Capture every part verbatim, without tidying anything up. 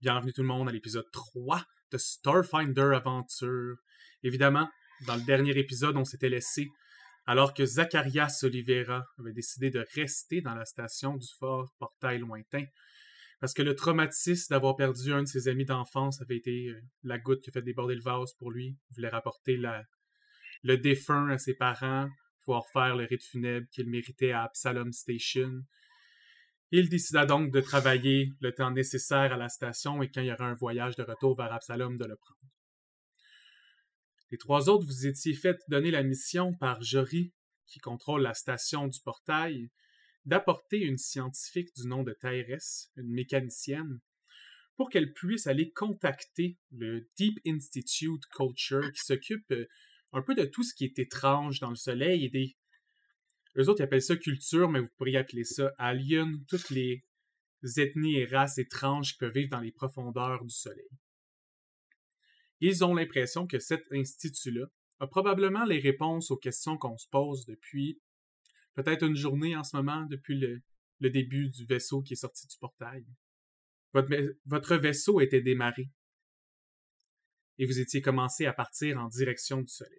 Bienvenue tout le monde à l'épisode trois de Starfinder Aventure. Évidemment, dans le dernier épisode, on s'était laissé alors que Zacharias Oliveira avait décidé de rester dans la station du fort Portail Lointain parce que le traumatisme d'avoir perdu un de ses amis d'enfance avait été euh, la goutte qui a fait déborder le vase pour lui. Il voulait rapporter la, le défunt à ses parents, pouvoir faire le rite funèbre qu'il méritait à Absalom Station. Il décida donc de travailler le temps nécessaire à la station et quand il y aura un voyage de retour vers Absalom, de le prendre. Les trois autres, vous étiez fait donner la mission par Jory, qui contrôle la station du portail, d'apporter une scientifique du nom de Tyrese, une mécanicienne, pour qu'elle puisse aller contacter le Deep Institute Culture, qui s'occupe un peu de tout ce qui est étrange dans le soleil et des... Eux autres, ils appellent ça culture, mais vous pourriez appeler ça alien, toutes les ethnies et races étranges qui peuvent vivre dans les profondeurs du soleil. Ils ont l'impression que cet institut-là a probablement les réponses aux questions qu'on se pose depuis peut-être une journée en ce moment, depuis le, le début du vaisseau qui est sorti du portail. Votre, votre vaisseau était démarré et vous étiez commencé à partir en direction du soleil.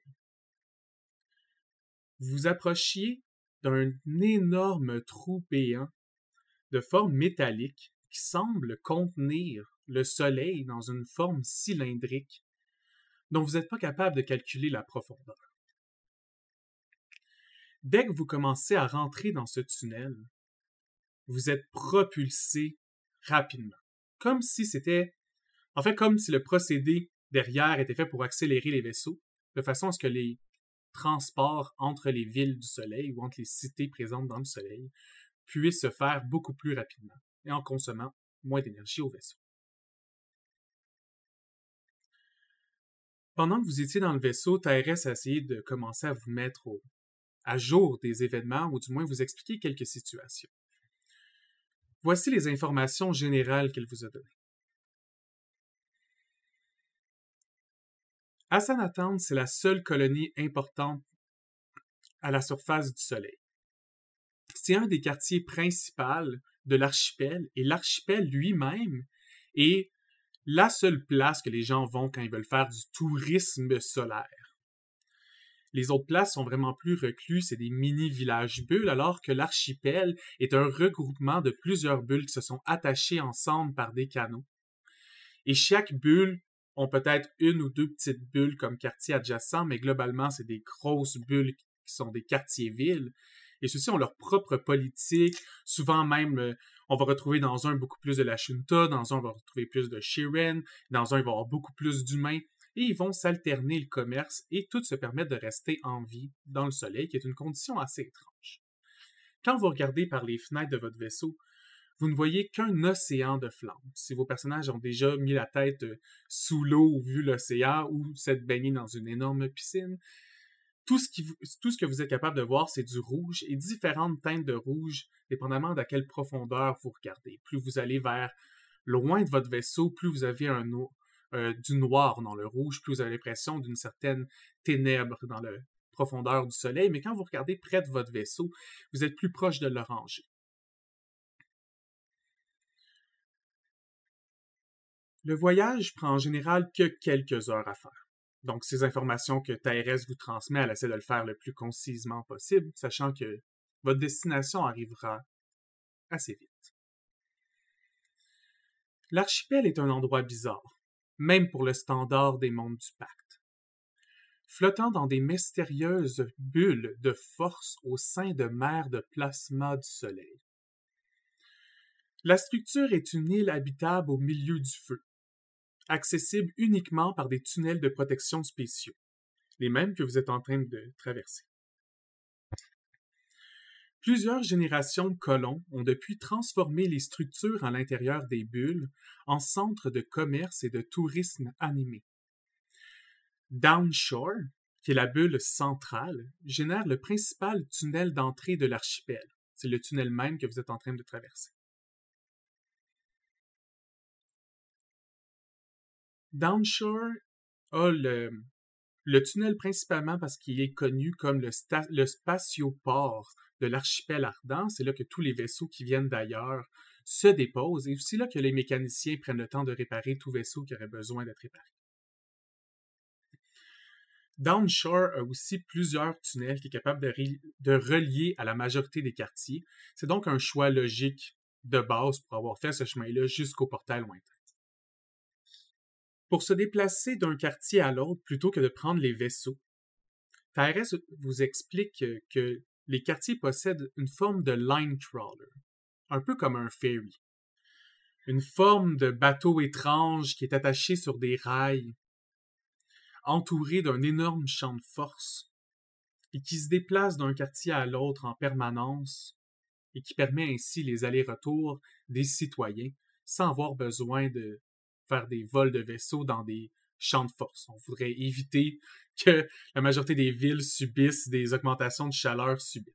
Vous approchiez d'un énorme trou béant de forme métallique qui semble contenir le soleil dans une forme cylindrique dont vous n'êtes pas capable de calculer la profondeur. Dès que vous commencez à rentrer dans ce tunnel, vous êtes propulsé rapidement, comme si c'était, en fait, comme si le procédé derrière était fait pour accélérer les vaisseaux, de façon à ce que les transports entre les villes du Soleil ou entre les cités présentes dans le Soleil puissent se faire beaucoup plus rapidement et en consommant moins d'énergie au vaisseau. Pendant que vous étiez dans le vaisseau, Tyrese a essayé de commencer à vous mettre au, à jour des événements ou du moins vous expliquer quelques situations. Voici les informations générales qu'elle vous a données. Asanatan, c'est la seule colonie importante à la surface du Soleil. C'est un des quartiers principaux de l'archipel, et l'archipel lui-même est la seule place que les gens vont quand ils veulent faire du tourisme solaire. Les autres places sont vraiment plus reclus, c'est des mini-villages bulles, alors que l'archipel est un regroupement de plusieurs bulles qui se sont attachées ensemble par des canaux. Et chaque bulle ont peut-être une ou deux petites bulles comme quartier adjacent, mais globalement, c'est des grosses bulles qui sont des quartiers-villes. Et ceux-ci ont leur propre politique. Souvent même, euh, on va retrouver dans un beaucoup plus de la Shunta, dans un on va retrouver plus de Shiren, dans un il va y avoir beaucoup plus d'humains. Et ils vont s'alterner le commerce et tout se permettre de rester en vie dans le soleil, qui est une condition assez étrange. Quand vous regardez par les fenêtres de votre vaisseau, vous ne voyez qu'un océan de flammes. Si vos personnages ont déjà mis la tête sous l'eau ou vu l'océan ou s'être baigné dans une énorme piscine, tout ce, qui vous, tout ce que vous êtes capable de voir, c'est du rouge et différentes teintes de rouge, dépendamment de quelle profondeur vous regardez. Plus vous allez vers loin de votre vaisseau, plus vous avez un, euh, du noir dans le rouge, plus vous avez l'impression d'une certaine ténèbre dans la profondeur du soleil. Mais quand vous regardez près de votre vaisseau, vous êtes plus proche de l'orangé. Le voyage prend en général que quelques heures à faire. Donc, ces informations que Tyrese vous transmet, elle essaie de le faire le plus concisement possible, sachant que votre destination arrivera assez vite. L'archipel est un endroit bizarre, même pour le standard des mondes du pacte. Flottant dans des mystérieuses bulles de force au sein de mers de plasma du soleil. La structure est une île habitable au milieu du feu, accessible uniquement par des tunnels de protection spéciaux, les mêmes que vous êtes en train de traverser. Plusieurs générations de colons ont depuis transformé les structures à l'intérieur des bulles en centres de commerce et de tourisme animé. Downshore, qui est la bulle centrale, génère le principal tunnel d'entrée de l'archipel. C'est le tunnel même que vous êtes en train de traverser. Downshore a le, le tunnel principalement parce qu'il est connu comme le, sta- le spatioport de l'archipel ardent. C'est là que tous les vaisseaux qui viennent d'ailleurs se dépose, et aussi là que les mécaniciens prennent le temps de réparer tout vaisseau qui aurait besoin d'être réparé. Downshore a aussi plusieurs tunnels qui est capable de, re- de relier à la majorité des quartiers. C'est donc un choix logique de base pour avoir fait ce chemin-là jusqu'au portail lointain. Pour se déplacer d'un quartier à l'autre plutôt que de prendre les vaisseaux, T R S vous explique que, que les quartiers possèdent une forme de line crawler, un peu comme un ferry. Une forme de bateau étrange qui est attaché sur des rails, entouré d'un énorme champ de force, et qui se déplace d'un quartier à l'autre en permanence, et qui permet ainsi les allers-retours des citoyens, sans avoir besoin de faire des vols de vaisseaux dans des champs de force. On voudrait éviter que la majorité des villes subissent des augmentations de chaleur subites.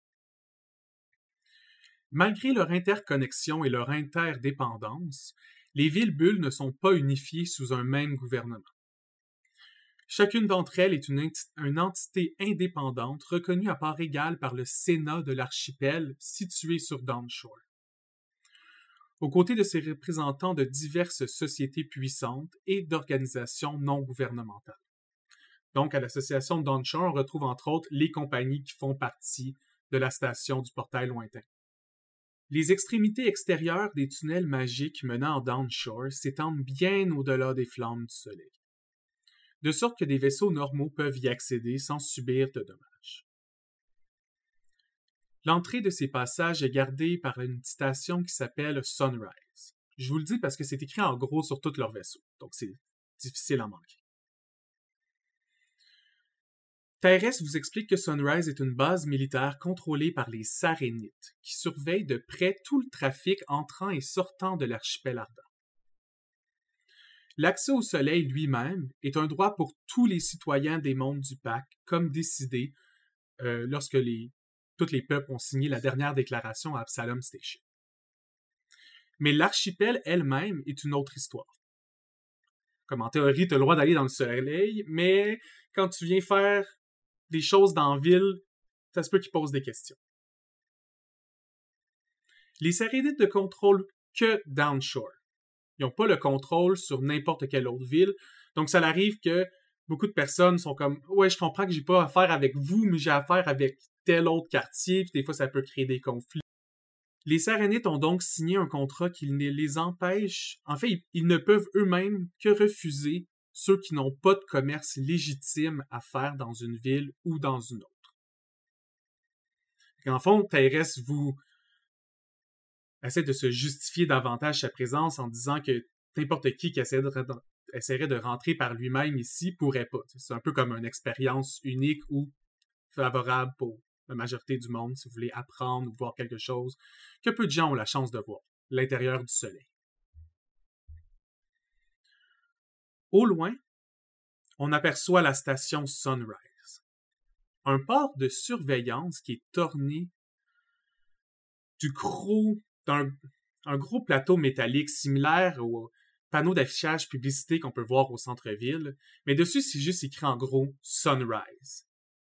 Malgré leur interconnexion et leur interdépendance, les villes-bulles ne sont pas unifiées sous un même gouvernement. Chacune d'entre elles est une, enti- une entité indépendante reconnue à part égale par le Sénat de l'archipel situé sur Downshore. Aux côtés de ses représentants de diverses sociétés puissantes et d'organisations non gouvernementales. Donc, à l'association de Downshore, on retrouve entre autres les compagnies qui font partie de la station du portail lointain. Les extrémités extérieures des tunnels magiques menant en Downshore s'étendent bien au-delà des flammes du soleil, de sorte que des vaisseaux normaux peuvent y accéder sans subir de dommages. L'entrée de ces passages est gardée par une station qui s'appelle Sunrise. Je vous le dis parce que c'est écrit en gros sur tous leurs vaisseaux, donc c'est difficile à manquer. T R S vous explique que Sunrise est une base militaire contrôlée par les Sarénites, qui surveillent de près tout le trafic entrant et sortant de l'archipel ardent. L'accès au Soleil lui-même est un droit pour tous les citoyens des mondes du pacte, comme décidé euh, lorsque les, tous les peuples ont signé la dernière déclaration à Absalom Station. Mais l'archipel elle-même est une autre histoire. Comme en théorie, tu as le droit d'aller dans le Soleil, mais quand tu viens faire des choses dans la ville, ça se peut qu'ils posent des questions. Les Sarénites ne contrôlent que Downshore. Ils n'ont pas le contrôle sur n'importe quelle autre ville. Donc, ça arrive que beaucoup de personnes sont comme « Ouais, je comprends que j'ai pas affaire avec vous, mais j'ai affaire avec tel autre quartier. » Puis des fois, ça peut créer des conflits. Les Sarénites ont donc signé un contrat qui les empêche... En fait, ils ne peuvent eux-mêmes que refuser ceux qui n'ont pas de commerce légitime à faire dans une ville ou dans une autre. En fond, T R S vous essaie de se justifier davantage sa présence en disant que n'importe qui qui essaierait de, essaierait de rentrer par lui-même ici pourrait pas. C'est un peu comme une expérience unique ou favorable pour la majorité du monde si vous voulez apprendre ou voir quelque chose que peu de gens ont la chance de voir, l'intérieur du Soleil. Au loin, on aperçoit la station Sunrise, un port de surveillance qui est orné du gros, d'un un gros plateau métallique similaire au panneau d'affichage publicité qu'on peut voir au centre-ville, mais dessus c'est juste écrit en gros Sunrise.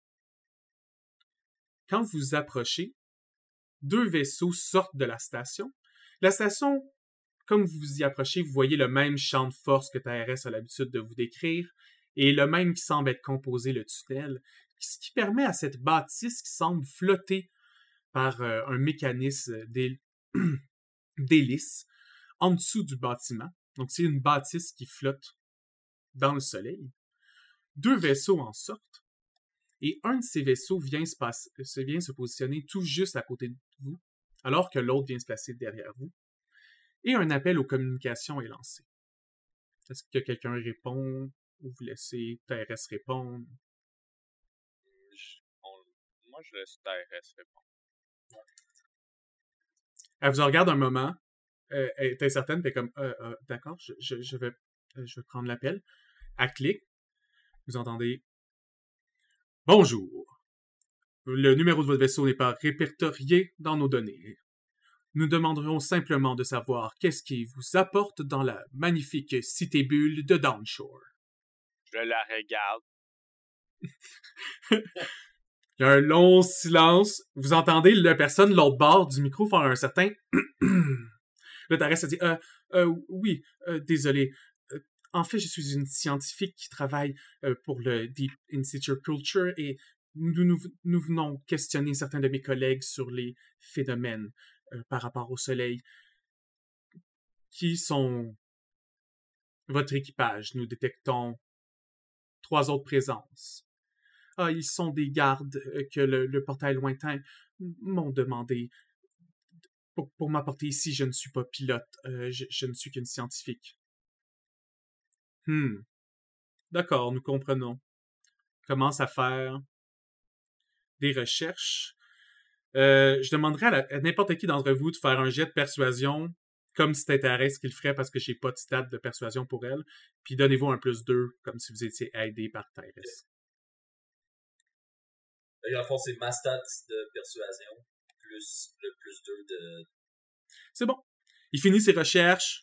Quand vous approchez, deux vaisseaux sortent de la station. La station, comme vous y approchez, vous voyez le même champ de force que T R S a l'habitude de vous décrire, et le même qui semble être composé le tunnel, ce qui permet à cette bâtisse qui semble flotter par euh, un mécanisme d'hélice en dessous du bâtiment. Donc c'est une bâtisse qui flotte dans le soleil. Deux vaisseaux en sortent, et un de ces vaisseaux vient se, passe, vient se positionner tout juste à côté de vous, alors que l'autre vient se placer derrière vous, et un appel aux communications est lancé. Est-ce que quelqu'un répond, ou vous laissez T R S répondre? Je, on, moi, je laisse T R S répondre. Elle vous regarde un moment, euh, elle est incertaine, puis comme euh, euh, d'accord, je, je, je, vais, euh, je vais prendre l'appel. Elle clique, vous entendez Bonjour. Le numéro de votre vaisseau n'est pas répertorié dans nos données. Nous demanderions simplement de savoir qu'est-ce qui vous apporte dans la magnifique cité bulle de Downshore. Je la regarde. Il y a un long silence. Vous entendez la personne de l'autre bord du micro faire un certain Là, Thérèse a dit, euh, euh, oui, euh, désolé. Euh, en fait, je suis une scientifique qui travaille euh, pour le Deep Institute Culture et nous, nous, nous venons questionner certains de mes collègues sur les phénomènes euh, par rapport au Soleil. Qui sont votre équipage? Nous détectons trois autres présences. Ah, ils sont des gardes euh, que le, le portail lointain m'ont demandé. Pour, pour m'apporter ici, je ne suis pas pilote. Euh, je, je ne suis qu'une scientifique. Hmm. D'accord, nous comprenons. Commence à faire des recherches. Euh, je demanderais à, la, à n'importe qui d'entre vous de faire un jet de persuasion, comme si c'était Thérèse qui le ferait parce que j'ai pas de stats de persuasion pour elle. Puis donnez-vous un plus deux, comme si vous étiez aidé par Thérèse. Et dans le fond, c'est ma stat de persuasion, plus le plus deux de... C'est bon. Il finit ses recherches.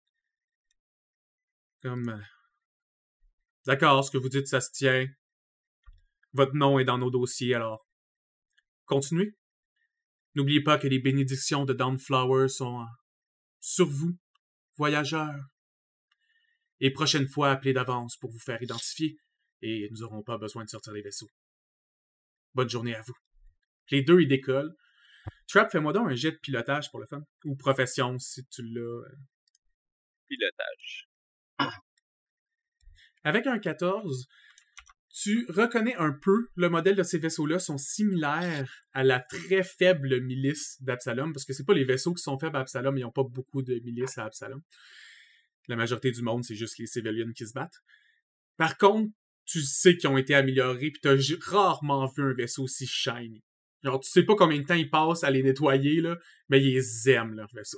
Comme... euh, D'accord, ce que vous dites, ça se tient. Votre nom est dans nos dossiers, alors... Continuez. N'oubliez pas que les bénédictions de Dawnflower sont euh, sur vous, voyageurs. Et prochaine fois, appelez d'avance pour vous faire identifier, et nous n'aurons pas besoin de sortir les vaisseaux. Bonne journée à vous. Les deux, ils décollent. Trap, fais-moi donc un jet de pilotage pour le fun. Ou profession, si tu l'as. Pilotage. Avec un quatorze, tu reconnais un peu le modèle de ces vaisseaux-là sont similaires à la très faible milice d'Absalom, parce que c'est pas les vaisseaux qui sont faibles à Absalom, ils n'ont pas beaucoup de milices à Absalom. La majorité du monde, c'est juste les civilians qui se battent. Par contre, tu sais qu'ils ont été améliorés, pis t'as rarement vu un vaisseau si shiny. Genre, tu sais pas combien de temps ils passent à les nettoyer, là, mais ils aiment leur vaisseau.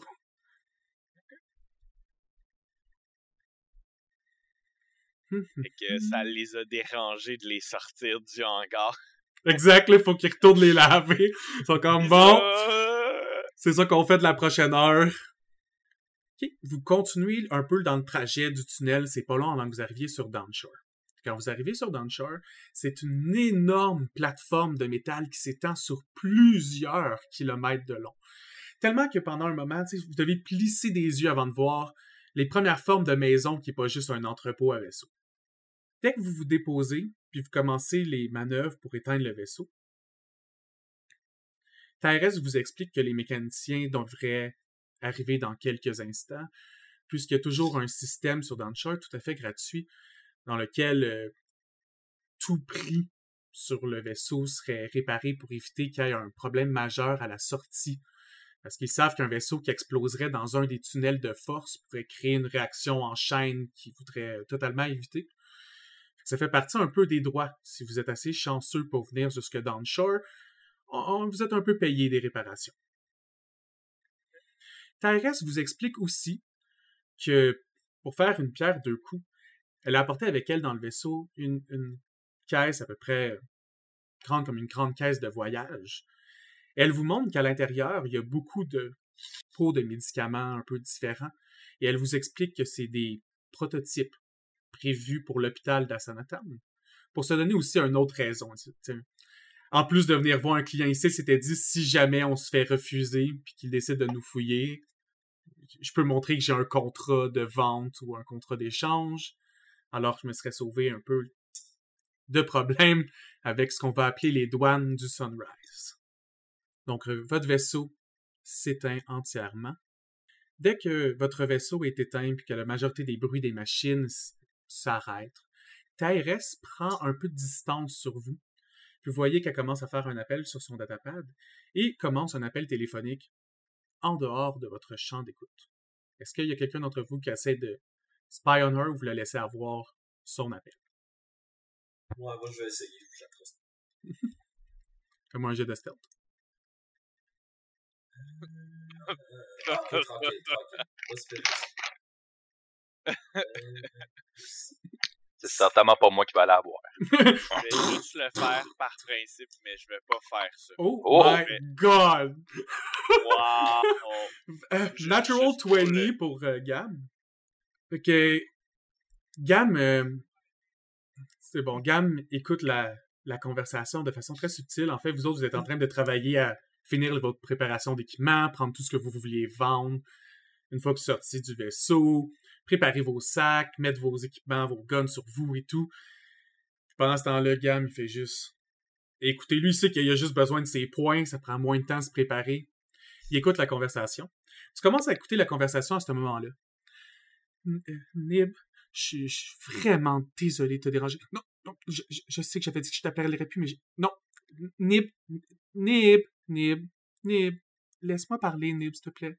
Fait que ça les a dérangés de les sortir du hangar. Exact, là, faut qu'ils retournent les laver. Ils sont comme, bon, c'est ça qu'on fait de la prochaine heure. Ok, vous continuez un peu dans le trajet du tunnel, c'est pas long avant que vous arriviez sur Downshore. Quand vous arrivez sur Downshore, c'est une énorme plateforme de métal qui s'étend sur plusieurs kilomètres de long. Tellement que pendant un moment, vous devez plisser des yeux avant de voir les premières formes de maison qui n'est pas juste un entrepôt à vaisseau. Dès que vous vous déposez, puis vous commencez les manœuvres pour éteindre le vaisseau, Thérèse vous explique que les mécaniciens devraient arriver dans quelques instants, puisqu'il y a toujours un système sur Downshore tout à fait gratuit dans lequel euh, tout prix sur le vaisseau serait réparé pour éviter qu'il y ait un problème majeur à la sortie. Parce qu'ils savent qu'un vaisseau qui exploserait dans un des tunnels de force pourrait créer une réaction en chaîne qu'ils voudraient totalement éviter. Ça fait partie un peu des droits. Si vous êtes assez chanceux pour venir jusque Downshore, on, on, vous êtes un peu payé des réparations. Thérèse vous explique aussi que pour faire une pierre deux coups, elle a apporté avec elle dans le vaisseau une, une caisse à peu près grande comme une grande caisse de voyage. Et elle vous montre qu'à l'intérieur, il y a beaucoup de pots de médicaments un peu différents. Et elle vous explique que c'est des prototypes prévus pour l'hôpital d'Asanatam. Pour se donner aussi une autre raison. En plus de venir voir un client ici, il s'était dit, si jamais on se fait refuser puis qu'il décide de nous fouiller, je peux montrer que j'ai un contrat de vente ou un contrat d'échange. Alors je me serais sauvé un peu de problèmes avec ce qu'on va appeler les douanes du Sunrise. Donc, euh, votre vaisseau s'éteint entièrement. Dès que votre vaisseau est éteint et que la majorité des bruits des machines s'arrêtent, Thérèse prend un peu de distance sur vous. Puis vous voyez qu'elle commence à faire un appel sur son datapad et commence un appel téléphonique en dehors de votre champ d'écoute. Est-ce qu'il y a quelqu'un d'entre vous qui essaie de spy on her ou vous la laissez avoir son appel? Ouais, moi je vais essayer, j'accroche. Fais-moi un jet de stealth. Euh, euh, ok, tranquille, tranquille. Pas si pire. Euh, C'est certainement pas moi qui vais aller la voir. Je vais juste le faire par principe, mais je vais pas faire ça. Oh, Oh my mais... god! Wow! uh, Juste, natural juste vingt pour, le... pour euh, Gam. Ok. Gam, euh, c'est bon. Gam écoute la, la conversation de façon très subtile. En fait, vous autres, vous êtes en train de travailler à finir votre préparation d'équipement, prendre tout ce que vous vouliez vendre. Une fois que vous sortez du vaisseau, préparez vos sacs, mettez vos équipements, vos guns sur vous et tout. Puis pendant ce temps-là, Gam, il fait juste... Écoutez, lui, il sait qu'il a juste besoin de ses points, ça prend moins de temps de se préparer. Il écoute la conversation. Tu commences à écouter la conversation à ce moment-là. Nib, je suis vraiment désolé de te déranger. Non, non, je, je, je sais que j'avais dit que je t'appellerais plus, mais j'ai... Non, Nib, Nib, Nib, Nib, laisse-moi parler, Nib, s'il te plaît.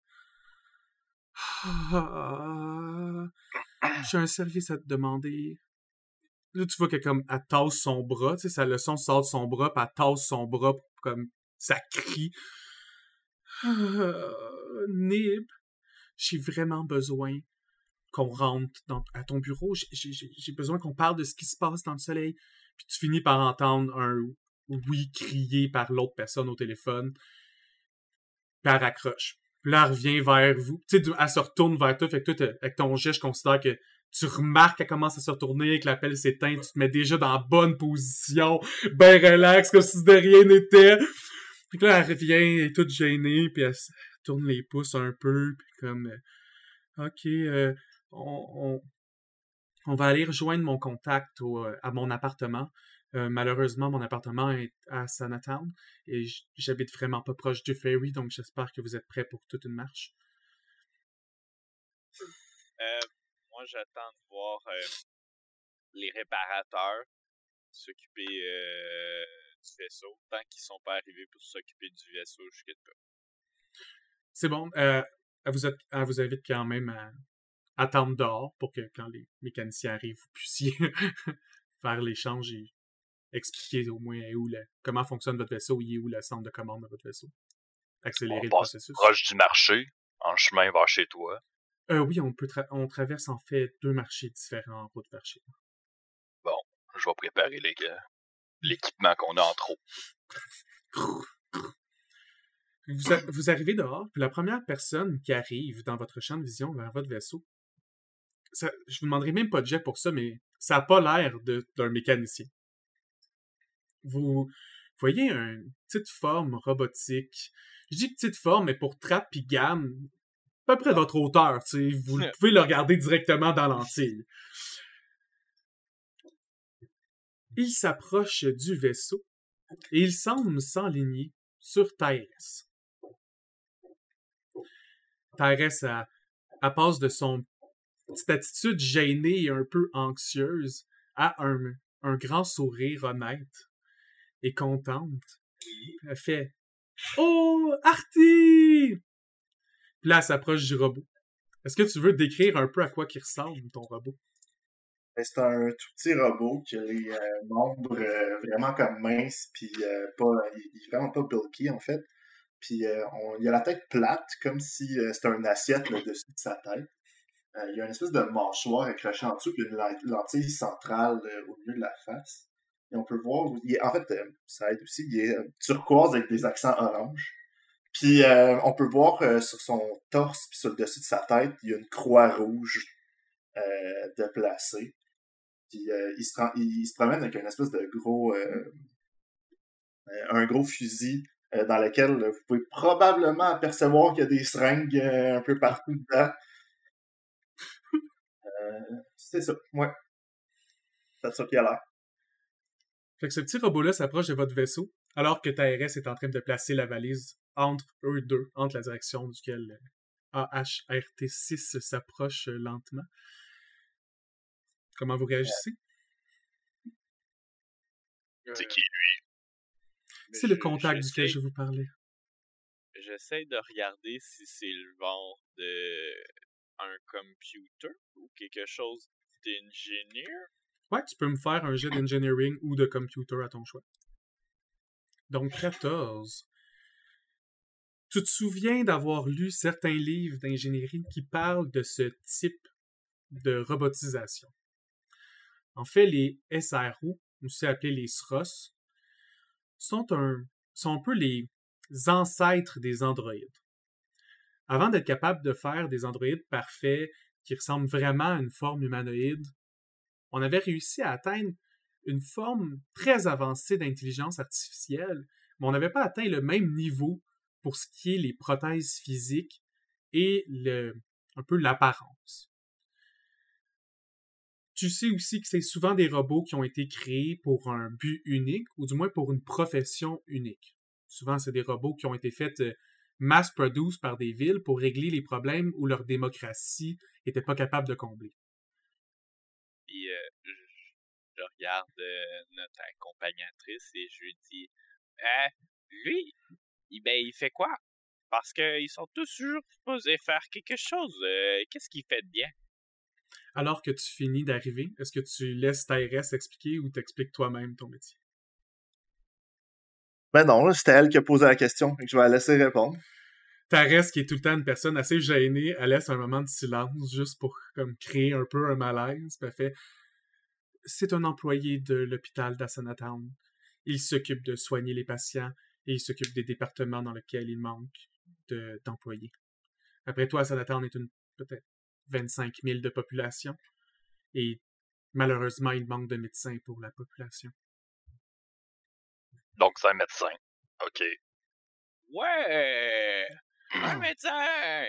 Ah, j'ai un service à te demander. Là, tu vois que comme elle tasse son bras, tu sais, sa leçon sort de son bras, puis elle tasse son bras, comme ça crie. Ah, Nib, j'ai vraiment besoin qu'on rentre dans, à ton bureau. J'ai, j'ai, j'ai besoin qu'on parle de ce qui se passe dans le soleil. Puis tu finis par entendre un oui crié par l'autre personne au téléphone. Puis elle raccroche. Puis là, elle revient vers vous. Tu sais, elle se retourne vers toi. Fait que toi, avec ton jet, je considère que tu remarques qu'elle commence à se retourner, que l'appel s'éteint. Tu te mets déjà dans la bonne position, ben relax, comme si de rien n'était. Puis là, elle revient, elle est toute gênée, puis elle tourne les pouces un peu, puis comme... Euh, OK, euh, on, on, on va aller rejoindre mon contact au, à mon appartement. Euh, malheureusement, mon appartement est à Sanatown et j'habite vraiment pas proche du ferry, donc j'espère que vous êtes prêts pour toute une marche. Euh, moi, j'attends de voir euh, les réparateurs s'occuper euh, du vaisseau. Tant qu'ils sont pas arrivés pour s'occuper du vaisseau, je quitte pas. C'est bon. Euh, elle, vous a, elle vous invite quand même à attendre dehors pour que quand les mécaniciens arrivent, vous puissiez faire l'échange et expliquer au moins où le, comment fonctionne votre vaisseau, il est où le centre de commande de votre vaisseau. Accélérer on le passe processus. Proche du marché, en chemin vers chez toi. Euh, oui, on peut tra- on traverse en fait deux marchés différents en route vers chez moi. Bon, je vais préparer les gars. L'équipement qu'on a en trop. Vous, a- vous arrivez dehors, puis la première personne qui arrive dans votre champ de vision vers votre vaisseau, ça, je vous demanderai même pas de jet pour ça, mais ça n'a pas l'air de- d'un mécanicien. Vous voyez une petite forme robotique. Je dis petite forme, mais pour Trap et Gam, à peu près de votre hauteur, tu sais, vous pouvez le regarder directement dans l'entille. Il s'approche du vaisseau et il semble s'enligner sur Tyrese. Tyrese, elle, elle passe de son petite attitude gênée et un peu anxieuse à un, un grand sourire honnête et contente. Elle fait « Oh, Artie! » Puis là, elle s'approche du robot. Est-ce que tu veux décrire un peu à quoi il ressemble, ton robot? C'est un tout petit robot qui a les euh, membres euh, vraiment comme minces, puis euh, pas, il, il est vraiment pas bulky en fait. Puis euh, on, il a la tête plate, comme si euh, c'était une assiette là, dessus de sa tête. Euh, il y a une espèce de mâchoire accrochée en dessous, puis une lentille centrale euh, au milieu de la face. Et on peut voir, il est, en fait, euh, ça aide aussi, il est euh, turquoise avec des accents orange. Puis euh, on peut voir euh, sur son torse, puis sur le dessus de sa tête, il y a une croix rouge euh, de placée. Puis euh, il, se, il se promène avec une espèce de gros, euh, un gros fusil euh, dans lequel vous pouvez probablement apercevoir qu'il y a des seringues euh, un peu partout dedans. Euh, c'est ça, ouais. C'est ça qu'il a l'air. Fait que ce petit robot-là s'approche de votre vaisseau, alors que Tyrese est en train de placer la valise entre eux deux, entre la direction duquel A H R T six s'approche lentement. Comment vous réagissez? C'est qui, lui? C'est le contact duquel je vous parlais. J'essaie de regarder si c'est le genre de un computer ou quelque chose d'ingénieur. Ouais, tu peux me faire un jet d'engineering ou de computer à ton choix. Donc, quatorze. Tu te souviens d'avoir lu certains livres d'ingénierie qui parlent de ce type de robotisation. En fait, les S R O, aussi appelés les S R O S, sont un, sont un peu les ancêtres des androïdes. Avant d'être capable de faire des androïdes parfaits qui ressemblent vraiment à une forme humanoïde, on avait réussi à atteindre une forme très avancée d'intelligence artificielle, mais on n'avait pas atteint le même niveau pour ce qui est les prothèses physiques et le, un peu l'apparence. Tu sais aussi que c'est souvent des robots qui ont été créés pour un but unique, ou du moins pour une profession unique. Souvent, c'est des robots qui ont été faits euh, mass-produced par des villes pour régler les problèmes où leur démocratie n'était pas capable de combler. Puis euh, je, je regarde euh, notre accompagnatrice et je lui dis euh, lui, il, ben, il fait quoi? Parce qu'ils sont tous toujours supposés faire quelque chose. Euh, qu'est-ce qu'il fait de bien? Alors que tu finis d'arriver, est-ce que tu laisses ta R S expliquer ou t'expliques toi-même ton métier? Ben non, c'était elle qui a posé la question, et que je vais la laisser répondre. Ta R S, qui est tout le temps une personne assez gênée, elle laisse un moment de silence juste pour comme créer un peu un malaise. Puis elle fait « C'est un employé de l'hôpital d'Assanatown. Il s'occupe de soigner les patients et il s'occupe des départements dans lesquels il manque de, d'employés. Après toi, Assanatown est une peut-être vingt-cinq mille de population et malheureusement, il manque de médecins pour la population. » Donc, c'est un médecin. OK. Ouais! Un médecin!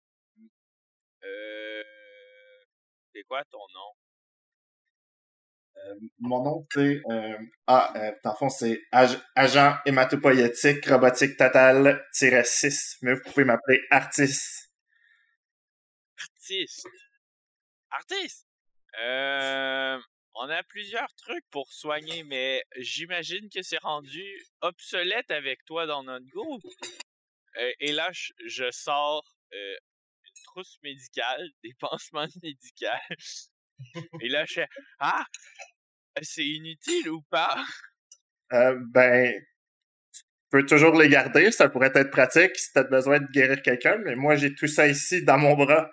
Euh... C'est quoi ton nom? Euh, mon nom, c'est... Euh, ah, euh, dans le fond, c'est ag- Agent hématopoïétique robotique total six, mais vous pouvez m'appeler Artis. Artiste. Artiste! Euh... On a plusieurs trucs pour soigner, mais j'imagine que c'est rendu obsolète avec toi dans notre groupe. Euh, et là, je, je sors euh, une trousse médicale, des pansements médicaux. Et là, je fais « Ah! C'est inutile ou pas? » Euh, ben, tu peux toujours les garder, ça pourrait être pratique si t'as besoin de guérir quelqu'un, mais moi, j'ai tout ça ici dans mon bras.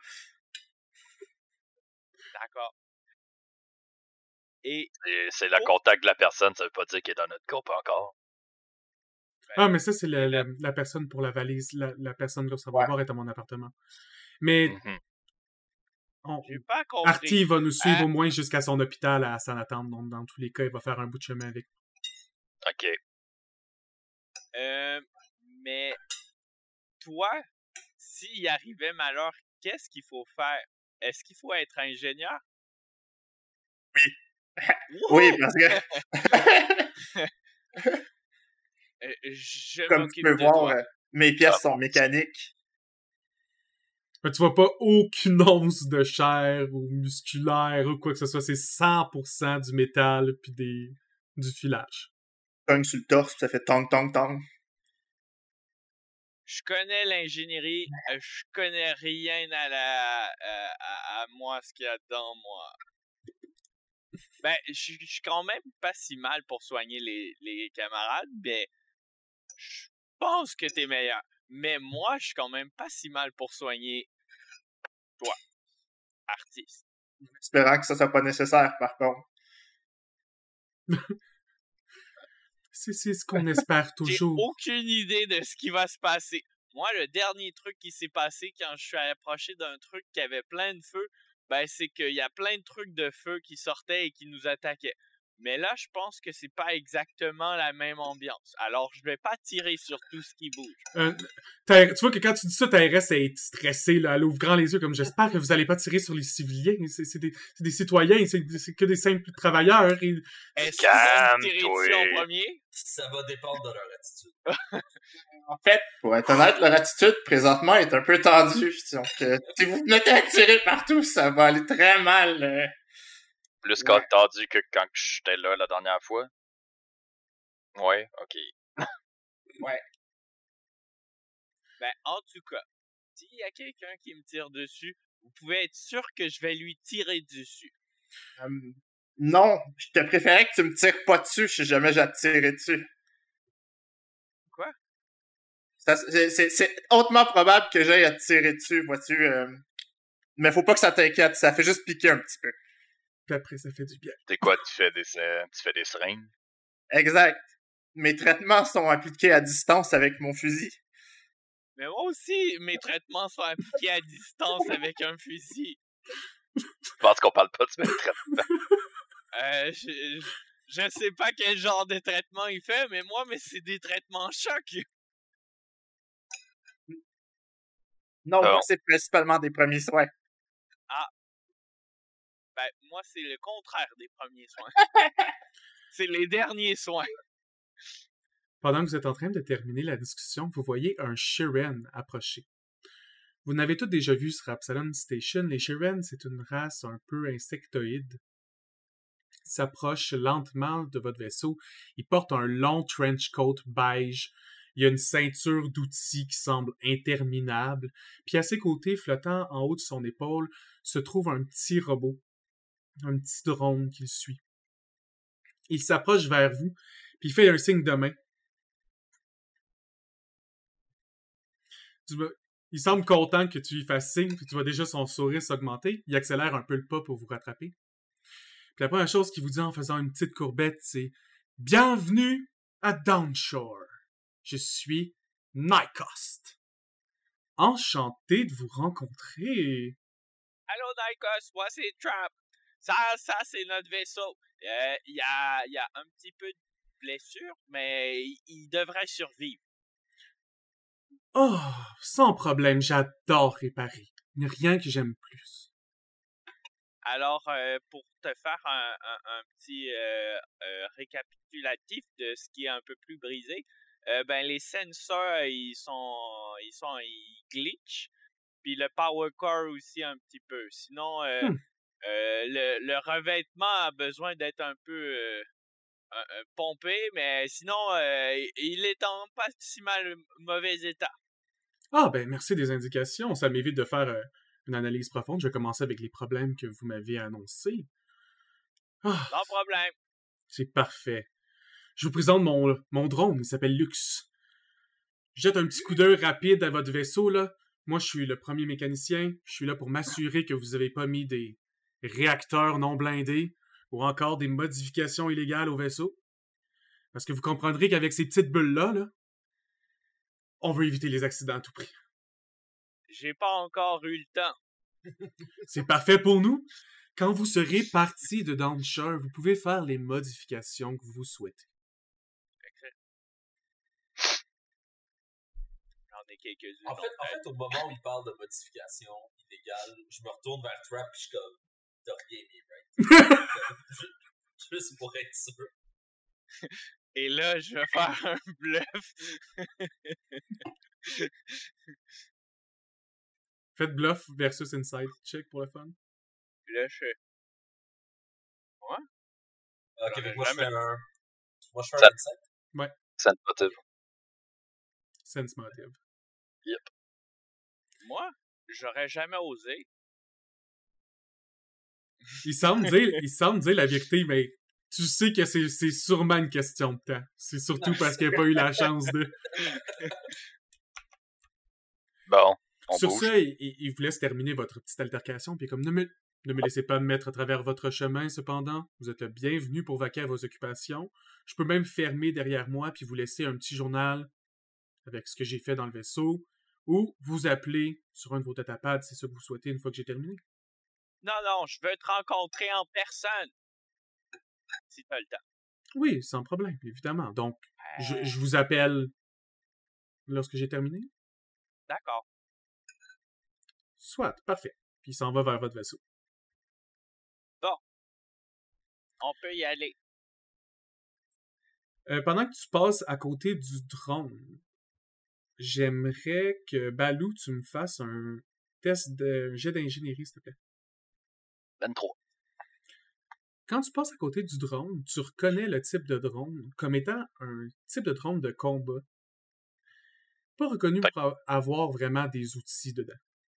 D'accord. Et... Et c'est le contact de la personne, ça veut pas dire qu'il est dans notre groupe encore. Ah, mais ça, c'est la, la, la personne pour la valise. La, la personne que ça va Ouais. voir est à mon appartement. Mais Mm-hmm. on, J'ai pas compris. Artie va nous suivre Ah. au moins jusqu'à son hôpital à Sanatane. Donc, dans tous les cas, il va faire un bout de chemin avec nous. OK. Euh, mais toi, s'il arrivait malheur, qu'est-ce qu'il faut faire? Est-ce qu'il faut être ingénieur? Oui. Wouhou! Oui, parce que... Euh, je Comme tu m'occupe peux de voir, toi. euh, mes pièces sont mécaniques. Mais tu vois pas aucune once de chair ou musculaire ou quoi que ce soit. C'est cent pour cent du métal puis des, du filage. Cogne sur le torse, ça fait tong tong tong. Je connais l'ingénierie, euh, je connais rien à la à, à, à moi, ce qu'il y a dedans moi. Ben, je suis quand même pas si mal pour soigner les, les camarades, mais je pense que t'es meilleur. Mais moi, je suis quand même pas si mal pour soigner toi, artiste. Espérant que ça soit pas nécessaire, par contre. C'est, c'est ce qu'on espère toujours. J'ai aucune idée de ce qui va se passer. Moi, le dernier truc qui s'est passé quand je suis approché d'un truc qui avait plein de feu, ben c'est qu'il y a plein de trucs de feu qui sortaient et qui nous attaquaient. Mais là, je pense que c'est pas exactement la même ambiance. Alors, je vais pas tirer sur tout ce qui bouge. Euh, ta- tu vois que quand tu dis ça, ta R S est stressée, là, elle ouvre grand les yeux comme j'espère que vous allez pas tirer sur les civiliens. C'est, c'est, des, c'est des citoyens, c'est, c'est que des simples travailleurs. Et... Est-ce qu'ils vont me tirer Calme-toi. dessus en premier? Ça va dépendre de leur attitude. En fait, pour être honnête, leur attitude, présentement, est un peu tendue. Donc, euh, si vous vous mettez à tirer partout, ça va aller très mal. Euh... Plus Ouais. entendu que quand j'étais là la dernière fois. Ouais, OK. Ben, en tout cas, s'il y a quelqu'un qui me tire dessus, vous pouvez être sûr que je vais lui tirer dessus. Euh, non, je te préférais que tu me tires pas dessus si jamais j'ai à te tirer dessus. Quoi? Ça, c'est, c'est, c'est hautement probable que j'aille à te tirer dessus, vois-tu. Euh... Mais faut pas que ça t'inquiète, ça fait juste piquer un petit peu. Puis après, ça fait du bien. C'est quoi, tu fais des, euh, tu fais des seringues? Exact. Mes traitements sont appliqués à distance avec mon fusil. Mais moi aussi, mes traitements sont appliqués à distance avec un fusil. Je pense qu'on parle pas de mes traitements. Euh, je, je, je sais pas quel genre de traitement il fait, mais moi, mais c'est des traitements chocs. Non, Ah moi, bon. c'est principalement des premiers soins. Ben, moi, c'est le contraire des premiers soins. C'est les derniers soins. Pendant que vous êtes en train de terminer la discussion, vous voyez un Shiren approcher. Vous n'avez tous déjà vu sur Absalom Station. Les Shiren, c'est une race un peu insectoïde. Ils s'approchent lentement de votre vaisseau. Ils portent un long trench coat beige. Il y a une ceinture d'outils qui semble interminable. Puis à ses côtés, flottant en haut de son épaule, se trouve un petit robot. Un petit drone qui le suit. Il s'approche vers vous, puis il fait un signe de main. Tu me- Il semble content que tu lui fasses signe, puis tu vois déjà son sourire s'augmenter. Il accélère un peu le pas pour vous rattraper. Puis la première chose qu'il vous dit en faisant une petite courbette, c'est « Bienvenue à Downshore. Je suis Nycost. Enchanté de vous rencontrer. » Allô, Nikos, moi, c'est Trap. Ça, ça c'est notre vaisseau. Euh, Il y, a, y a un petit peu de blessure, mais il, il devrait survivre. Oh, sans problème, j'adore réparer. Il n'y a rien que j'aime plus. Alors, euh, pour te faire un, un, un petit euh, euh, récapitulatif de ce qui est un peu plus brisé, euh, ben les sensors, ils sont, ils sont, ils glitchent, puis le power core aussi un petit peu. Sinon, euh, Hmm. euh, le, le revêtement a besoin d'être un peu euh, un, un pompé, mais sinon, euh, il est en pas si mal mauvais état. Ah, ben merci des indications. Ça m'évite de faire euh, une analyse profonde. Je vais commencer avec les problèmes que vous m'aviez annoncés. Ah, Sans problème. c'est parfait. Je vous présente mon, mon drone, il s'appelle Lux. Jette un petit coup d'œil rapide à votre vaisseau, là. Moi, je suis le premier mécanicien. Je suis là pour m'assurer que vous n'avez pas mis des réacteurs non blindés ou encore des modifications illégales au vaisseau. Parce que vous comprendrez qu'avec ces petites bulles-là, là, on veut éviter les accidents à tout prix. J'ai pas encore eu le temps. C'est parfait pour nous. Quand vous serez parti de Downshore, vous pouvez faire les modifications que vous souhaitez. J'en ai quelques-unes. En fait, en fait, au moment où il parle de modification illégale, je me retourne vers Trap et je suis comme, t'as rien mis, right? Juste pour être sûr. Et là, je vais faire un bluff. Faites bluff versus inside check pour le fun. Puis là, je fais. Ouais? Ok, J'en ai fait que moi je jamais- fais un. Moi je fais Ça- un insight. Ça ne motive. Sense motive. Moi, j'aurais jamais osé. Il semble dire, il semble dire la vérité, mais tu sais que c'est, c'est sûrement une question de temps. C'est surtout parce qu'il n'a pas eu la chance de... Bon, on Sur bouge. ça, il, il- il vous laisse terminer votre petite altercation, puis comme ne me, ne me laissez pas me mettre à travers votre chemin, cependant. Vous êtes le bienvenu pour vaquer à vos occupations. Je peux même fermer derrière moi, puis vous laisser un petit journal avec ce que j'ai fait dans le vaisseau, ou vous appeler sur un de vos tatapads, si c'est ça que vous souhaitez, une fois que j'ai terminé. Non, non, je veux te rencontrer en personne. Si t'as le temps. Oui, sans problème, évidemment. Donc, je, Euh, je vous appelle lorsque j'ai terminé. D'accord. Soit, parfait. Puis il s'en va vers votre vaisseau. On peut y aller. Euh, pendant que tu passes à côté du drone, j'aimerais que Balou, tu me fasses un test de jet d'ingénierie, s'il te plaît. vingt-trois. Quand tu passes à côté du drone, tu reconnais le type de drone comme étant un type de drone de combat. Pas reconnu pour a- avoir vraiment des outils dedans.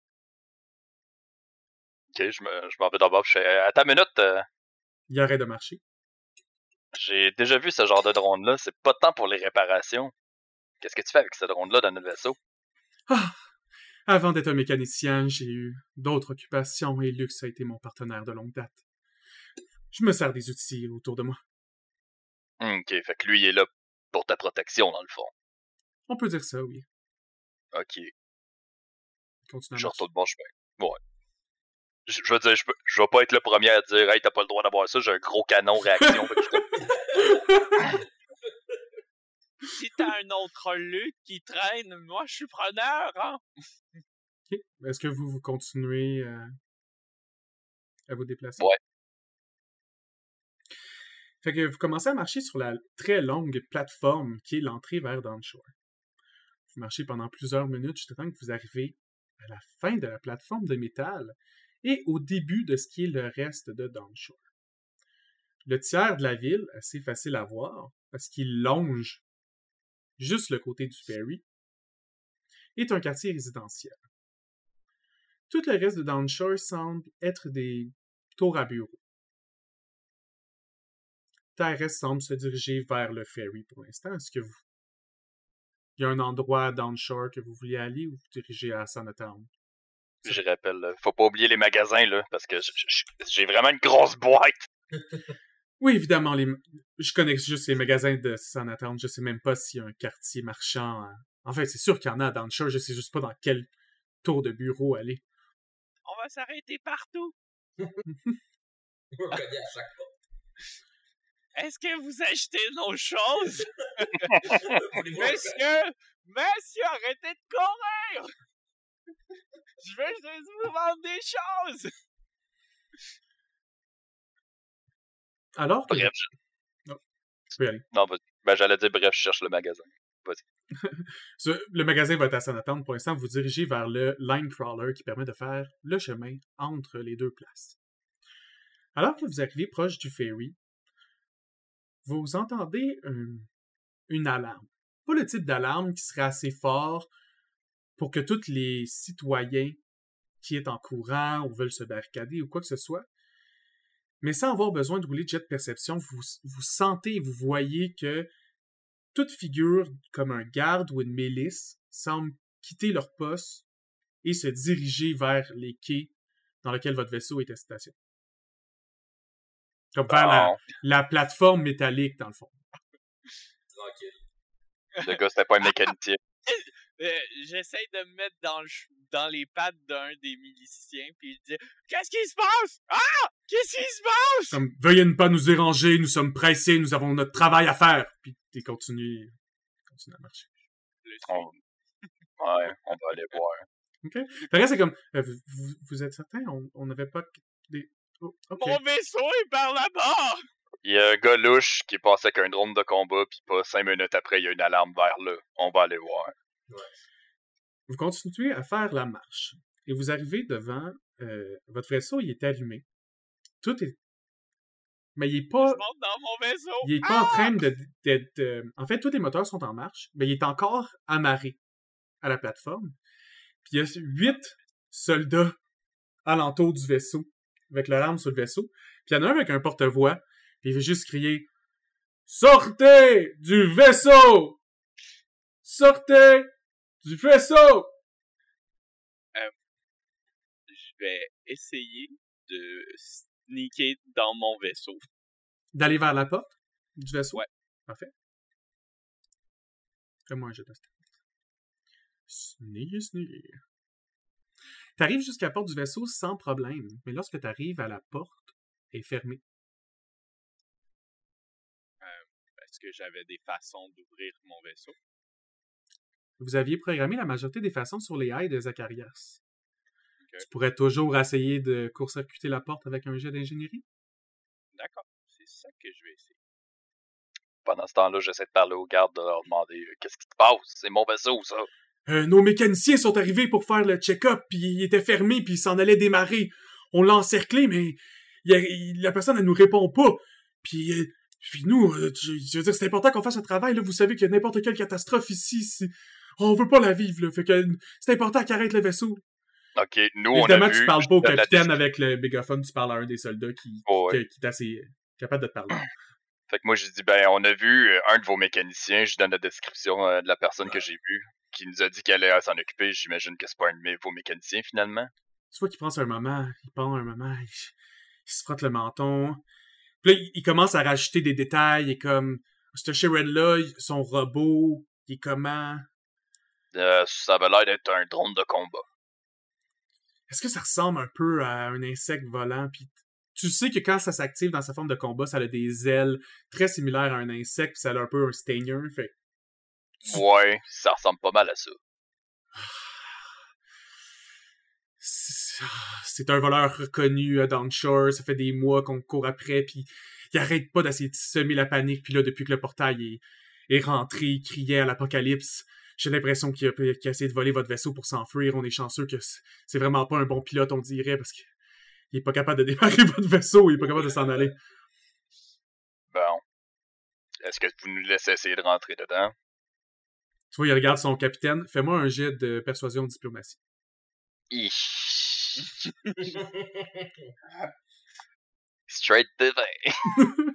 Ok, je me- je m'en vais d'abord. Je fais, euh, attends une minute. euh, Il arrête de marcher. J'ai déjà vu ce genre de drone-là. C'est pas tant pour les réparations. Qu'est-ce que tu fais avec ce drone-là dans notre vaisseau? Ah! Avant d'être un mécanicien, j'ai eu d'autres occupations et Lux a été mon partenaire de longue date. Je me sers des outils autour de moi. Ok, fait que lui, il est là pour ta protection, dans le fond. On peut dire ça, oui. Ok, Continue à je marcher. retourne mon chemin. Ouais. Je, je veux dire, je, peux, je vais pas être le premier à dire, hey, t'as pas le droit d'avoir ça, j'ai un gros canon réaction. Fait que je te- Si t'as un autre lutte qui traîne, moi, je suis preneur, hein? Ok. Est-ce que vous, vous continuez euh, à vous déplacer? Ouais. Fait que vous commencez à marcher sur la très longue plateforme qui est l'entrée vers Dawnshore. Vous marchez pendant plusieurs minutes jusqu'à temps que vous arrivez à la fin de la plateforme de métal et au début de ce qui est le reste de Dawnshore. Le tiers de la ville, assez facile à voir, parce qu'il longe juste le côté du ferry, est un quartier résidentiel. Tout le reste de Dawnshore semble être des tours à bureaux. Terre semble se diriger vers le ferry pour l'instant. Est-ce que vous... Il y a un endroit à Dawnshore que vous vouliez aller ou vous dirigez à Sanatown? Je rappelle, là, faut pas oublier les magasins, là, parce que j- j- j'ai vraiment une grosse boîte. Oui, évidemment, les... je connais juste les magasins de Sanatown. Je sais même pas s'il y a un quartier marchand. à- En fait, c'est sûr qu'il y en a à Dawnshore. Je sais juste pas dans quel tour de bureau aller. On va s'arrêter partout. On connaît à chaque fois. Est-ce que vous achetez nos choses? Voulez-vous un Monsieur! Monsieur, arrêtez de courir! Je veux juste vous vendre des choses! Alors que... Bref, je... Tu peux y aller. non, vas-y. Ben, j'allais dire, bref, je cherche le magasin. Ce- Le magasin va être à Sanatown. Pour l'instant, vous dirigez vers le line crawler qui permet de faire le chemin entre les deux places. Alors que vous arrivez proche du ferry, vous entendez un- une alarme. Pas le type d'alarme qui serait assez fort pour que tous les citoyens qui est en courant ou veulent se barricader ou quoi que ce soit, mais sans avoir besoin de rouler de jet de perception, vous, vous sentez et vous voyez que toute figure comme un garde ou une milice semble quitter leur poste et se diriger vers les quais dans lesquels votre vaisseau était stationné. Comme vers la, Bon, la plateforme métallique, dans le fond. Tranquille. le gars, c'était pas un mécanicien. Euh, J'essaie de me mettre dans, le ch- dans les pattes d'un des miliciens, puis je dis « Qu'est-ce qui se passe? Ah! Qu'est-ce qui se passe? Comme, veuillez ne pas nous déranger, nous sommes pressés, nous avons notre travail à faire. Puis tu continues, continues à marcher. » Le On... Ouais, on va aller voir. OK? Le reste, c'est comme, euh, vous, vous- vous êtes certain? On n'avait pas des... Oh, OK. Mon vaisseau est par là-bas! Il y a un gars louche qui est passé avec un drone de combat, puis pas cinq minutes après, il y a une alarme vers là. On va aller voir. Vous continuez à faire la marche. Et vous arrivez devant... euh, votre vaisseau, il est allumé. Tout est... Mais il est pas... Je monte dans mon vaisseau! Il est pas en train de... d'être... euh, En fait, tous les moteurs sont en marche, mais il est encore amarré à la plateforme. Puis il y a huit soldats alentour du vaisseau, avec l'alarme sur le vaisseau. Puis il y en a un avec un porte-voix, puis il veut juste crier « Sortez du vaisseau! Sortez du vaisseau! » Je vais essayer de sneaker dans mon vaisseau. D'aller vers la porte du vaisseau? Ouais. Parfait. Fais-moi un jet de stats. Sneaky, sneaky. T'arrives jusqu'à la porte du vaisseau sans problème, mais lorsque t'arrives à la porte, elle est fermée. Est-ce que j'avais des façons d'ouvrir mon vaisseau? Vous aviez programmé la majorité des façons sur les haies de Zacharias. Ok. Tu pourrais toujours essayer de court-circuiter la porte avec un jet d'ingénierie. D'accord, c'est ça que je vais essayer. Pendant ce temps-là, j'essaie de parler aux gardes, de leur demander euh, qu'est-ce qui se passe. C'est mon vaisseau, ça. Euh, nos mécaniciens sont arrivés pour faire le check-up, puis il était fermé, puis il s'en allait démarrer. On l'a encerclé, mais il a- il- la personne, elle nous répond pas. Puis, euh, puis nous, euh, je, je veux dire, c'est important qu'on fasse un travail, là. Vous savez qu'il y a n'importe quelle catastrophe ici. c'est- On veut pas la vivre, là. Fait que c'est important qu'elle arrête le vaisseau. OK, nous, Évidemment, on a vu... tu parles pas au je donne la capitaine description. avec le mégaphone, tu parles à un des soldats qui, Oh, ouais. qui, qui est assez euh, capable de te parler. Fait que moi, j'ai dit, ben, on a vu euh, un de vos mécaniciens, je donne la description euh, de la personne que j'ai vue, qui nous a dit qu'elle allait s'en occuper. J'imagine que c'est pas un de mes- vos mécaniciens, finalement. Tu vois qu'il prend un moment, il prend un moment, il, il se frotte le menton. Puis là, il, il commence à rajouter des détails, il est comme, ce Sharon-là, son robot, il est comment... Euh, ça avait l'air d'être un drone de combat. Est-ce que ça ressemble un peu à un insecte volant? Puis tu sais que quand ça s'active dans sa forme de combat, ça a des ailes très similaires à un insecte, puis ça a un peu un stinger, fait Ouais, ça ressemble pas mal à ça. c'est c'est un voleur reconnu à Downshore, ça fait des mois qu'on court après, puis il arrête pas d'essayer de semer la panique, puis là, depuis que le portail est, est rentré, il criait à l'apocalypse. J'ai l'impression qu'il a, qu'il a essayé de voler votre vaisseau pour s'enfuir. On est chanceux que c'est vraiment pas un bon pilote, on dirait, parce qu'il est pas capable de démarrer votre vaisseau, il est pas capable de s'en aller. Bon. Est-ce que vous nous laissez essayer de rentrer dedans? Tu vois, il regarde son capitaine. Fais-moi un jet de persuasion diplomatie. Straight devin.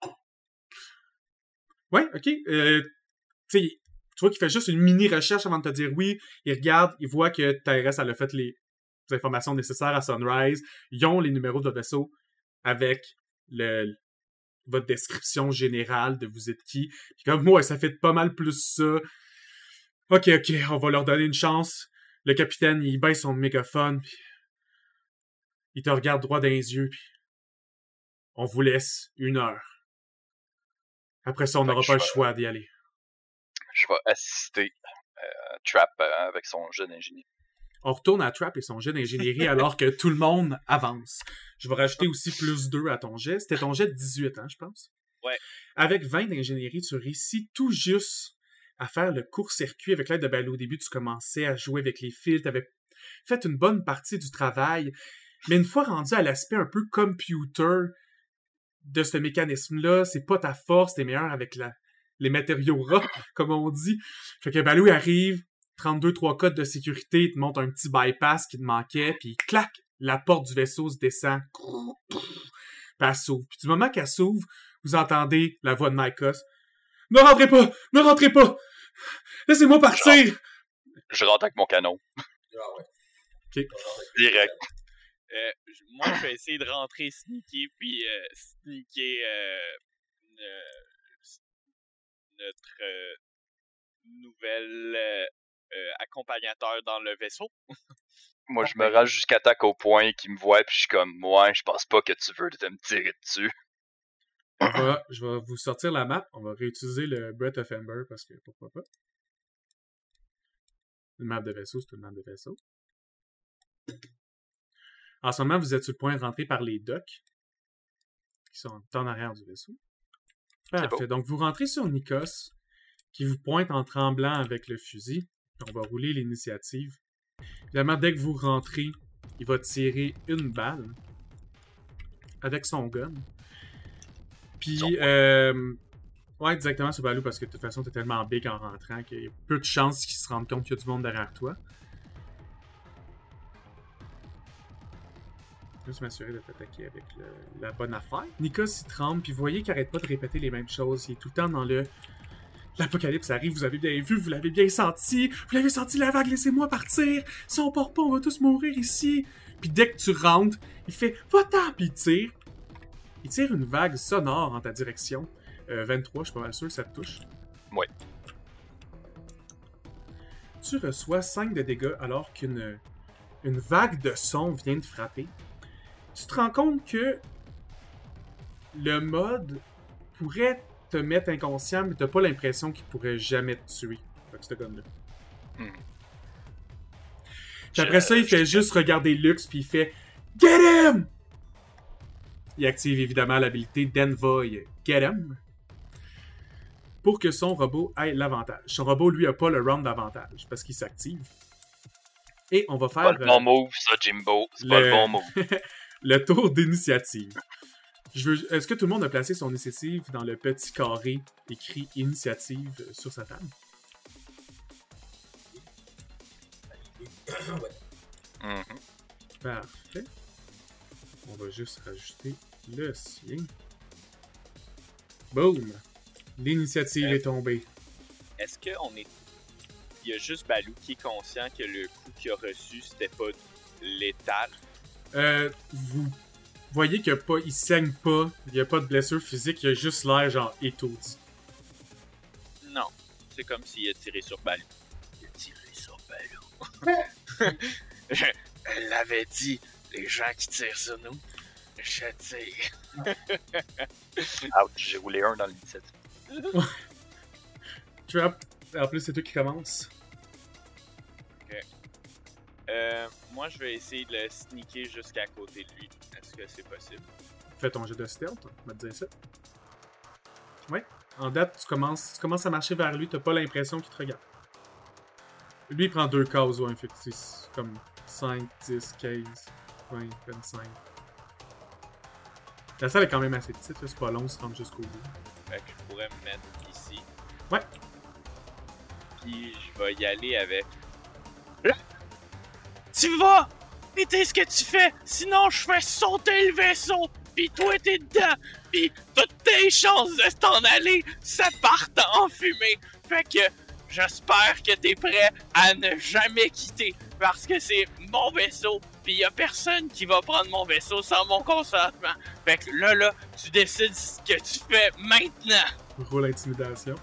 Ouais, ok. Euh, tu sais, tu vois qu'il fait juste une mini-recherche avant de te dire oui. Il regarde, il voit que T R S elle a fait les informations nécessaires à Sunrise. Ils ont les numéros de vaisseau avec le, votre description générale de vous êtes qui. Puis comme moi, ça fait pas mal plus ça. Ok, ok, on va leur donner une chance. Le capitaine, il baisse son mégaphone, puis il te regarde droit dans les yeux, puis on vous laisse une heure. Après ça, on n'aura pas le choix d'y aller. Je vais assister euh, Trap euh, avec son jeu d'ingénierie. On retourne à Trap et son jet d'ingénierie alors que tout le monde avance. Je vais rajouter aussi plus deux à ton jet. C'était ton jet de dix-huit, hein, je pense? Ouais. Avec vingt d'ingénierie, tu réussis tout juste à faire le court-circuit avec l'aide de Balou. Au début, tu commençais à jouer avec les fils, tu avais fait une bonne partie du travail, mais une fois rendu à l'aspect un peu computer de ce mécanisme-là, c'est pas ta force, t'es meilleur avec la, les matériaux rares, comme on dit. Fait que Balou arrive, trente-deux trois codes de sécurité, il te montre un petit bypass qui te manquait, puis clac, la porte du vaisseau se descend, puis elle s'ouvre. Puis du moment qu'elle s'ouvre, vous entendez la voix de Nikos. « Ne rentrez pas! Ne rentrez pas! Laissez-moi partir! » Je rentre, je rentre avec mon canon. Ah ouais. Ok. Direct. Euh, moi, je vais essayer de rentrer sneaker, puis euh, sneaker euh, euh, notre euh, nouvel euh, euh, accompagnateur dans le vaisseau. Moi, je me rends jusqu'à temps qu'au point qu'il me voit, puis je suis comme, ouais, je pense pas que tu veux de me tirer dessus. On va, je vais vous sortir la map. On va réutiliser le Breath of Ember parce que pourquoi pas. Une map de vaisseau, c'est une map de vaisseau. En ce moment, vous êtes sur le point de rentrer par les docks qui sont en arrière du vaisseau. Parfait. Donc, vous rentrez sur Nikos qui vous pointe en tremblant avec le fusil. On va rouler l'initiative. Évidemment, dès que vous rentrez, il va tirer une balle avec son gun. Puis, euh, ouais, exactement sur Balou, parce que de toute façon, t'es tellement big en rentrant qu'il y a peu de chances qu'il se rende compte qu'il y a du monde derrière toi. Juste m'assurer de t'attaquer avec le, la bonne affaire. Nikos, il tremble, puis vous voyez qu'il arrête pas de répéter les mêmes choses. Il est tout le temps dans le... L'apocalypse arrive, vous avez bien vu, vous l'avez bien senti. Vous l'avez senti la vague, laissez-moi partir. Si on part pas, on va tous mourir ici. Puis dès que tu rentres, il fait « Va-t'en! » Puis il tire. Il tire une vague sonore en ta direction. Euh, vingt-trois, je suis pas mal sûr que ça te touche. Ouais. Tu reçois cinq de dégâts alors qu'une une vague de son vient de frapper. Tu te rends compte que le mode pourrait te mettre inconscient, mais t'as pas l'impression qu'il pourrait jamais te tuer. Avec ce gun-là. Hmm. Puis après ça, il fait juste regarder Lux, puis il fait « Get him! » Il active évidemment l'habilité d'Envoy Get him pour que son robot ait l'avantage. Son robot, lui, a pas le round d'avantage parce qu'il s'active. Et on va faire... C'est pas le bon move, ça, Jimbo. C'est le... pas le bon move. le tour d'initiative. Je veux... Est-ce que tout le monde a placé son initiative dans le petit carré écrit « Initiative » sur sa table? Ouais. Mm-hmm. Parfait. On va juste rajouter le sien. Boom! L'initiative Euh, est tombée. Est-ce qu'on est... Il y a juste Balou qui est conscient que le coup qu'il a reçu, c'était pas létal? Euh, vous voyez qu'il y a pas, il saigne pas, il n'y a pas de blessure physique, il a juste l'air genre étourdi. Non. C'est comme s'il a tiré sur Balou. Il a tiré sur Balou. Elle l'avait dit, les gens qui tirent sur nous, je tire. Ouch, j'ai roulé un dans l'initiative. Trap, en plus c'est toi qui commence. Ok. Euh, moi, je vais essayer de le sneaker jusqu'à côté de lui. Est-ce que c'est possible? Fais ton jet de stealth, on va te dire ça. Ouais. En date, tu commences, tu commences à marcher vers lui, t'as pas l'impression qu'il te regarde. Lui, il prend deux cases, ouais, fait que c'est comme cinq, dix, quinze, vingt, vingt-cinq. La salle est quand même assez petite, là, c'est pas long, se rendre jusqu'au bout. Fait que je pourrais me mettre ici. Ouais. Puis je vais y aller avec... Là! Tu vas! Arrêtez ce que tu fais! Sinon, je fais sauter le vaisseau! Pis toi, t'es dedans! Pis toutes tes chances de t'en aller, ça part en fumée! Fait que j'espère que t'es prêt à ne jamais quitter, parce que c'est mon vaisseau, pis y a personne qui va prendre mon vaisseau sans mon consentement. Fait que là, là, tu décides ce que tu fais maintenant! Roule intimidation.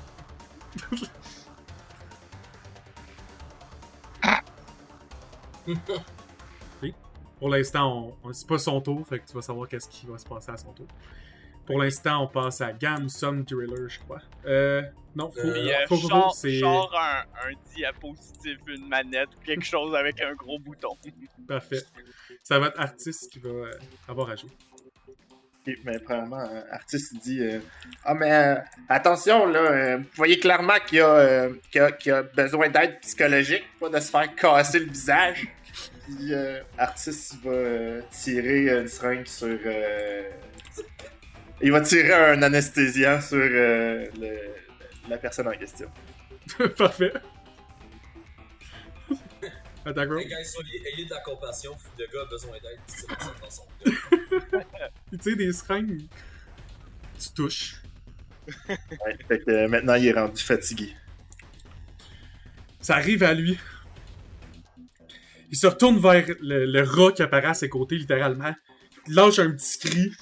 Oui. Pour l'instant, on, on, c'est pas son tour, fait que tu vas savoir qu'est-ce qui va se passer à son tour. Pour l'instant, on passe à Gamsum Driller, je crois. Euh, non, faut, Puis, euh, faut, faut, genre, c'est... genre un, un diapositive, une manette ou quelque chose avec un gros bouton. Parfait. Ça va être Artiste qui va euh, avoir à jouer. Ok, mais premièrement, euh, Artiste il dit euh, ah, mais euh, attention, là, euh, vous voyez clairement qu'il y a, euh, qu'il y a, qu'il y a besoin d'aide psychologique, pas de se faire casser le visage. Puis, euh, Artiste il va euh, tirer une seringue sur. Euh, il va tirer un anesthésiant sur euh, le, la personne en question. Parfait. Attaque roll. Les gars, soyez, ayez de la compassion, le gars a besoin d'aide, c'est ça dans son cas. Tu sais, des seringues, tu touches. Ouais, fait que euh, maintenant il est rendu fatigué. Ça arrive à lui. Il se retourne vers le, le rat qui apparaît à ses côtés, littéralement. Il lâche un petit cri.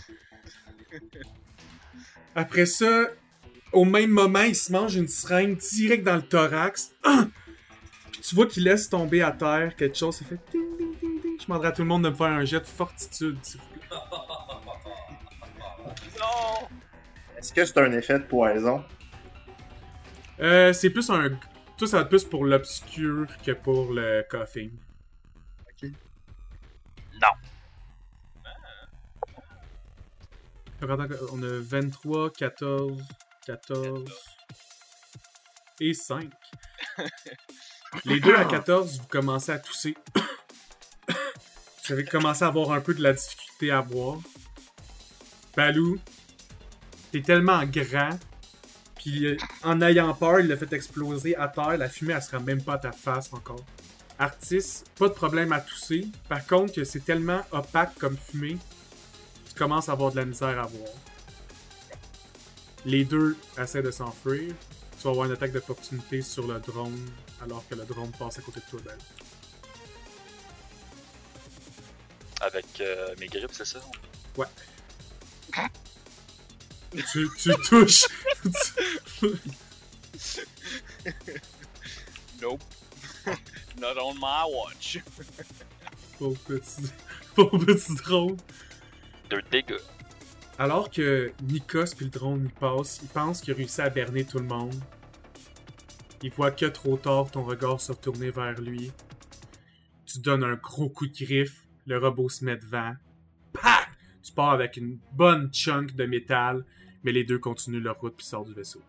Après ça, au même moment, il se mange une seringue direct dans le thorax. Ah! Puis tu vois qu'il laisse tomber à terre quelque chose. Il fait ding ding ding ding. Je demanderai à tout le monde de me faire un jet de fortitude, s'il vous plaît. Non! Est-ce que c'est un effet de poison? Euh, c'est plus un. Tout ça va être plus pour l'obscur que pour le coughing. Ok. Donc, attends, on a vingt-trois, quatorze, quatorze et cinq. Les deux à quatorze, vous commencez à tousser. Vous avez commencé à avoir un peu de la difficulté à boire. Balou, t'es tellement grand, puis en ayant peur, il l'a fait exploser à terre. La fumée, elle sera même pas à ta face encore. Artiste, pas de problème à tousser. Par contre, que c'est tellement opaque comme fumée, tu commences à avoir de la misère à boire. Les deux essaient de s'enfuir. Tu vas avoir une attaque d'opportunité sur le drone, alors que le drone passe à côté de toi, Ben. Avec euh, mes grippes, c'est ça? Ouais. tu, tu touches. Nope. Not on my watch. Pauvre petit, pauvre petit drone. Deux dégâts. Alors que Nikos puis le drone y passe, il pense qu'il a réussi à berner tout le monde. Il voit que trop tard ton regard se retourner vers lui. Tu donnes un gros coup de griffe, le robot se met devant. Pac! Tu pars avec une bonne chunk de métal, mais les deux continuent leur route puis sortent du vaisseau.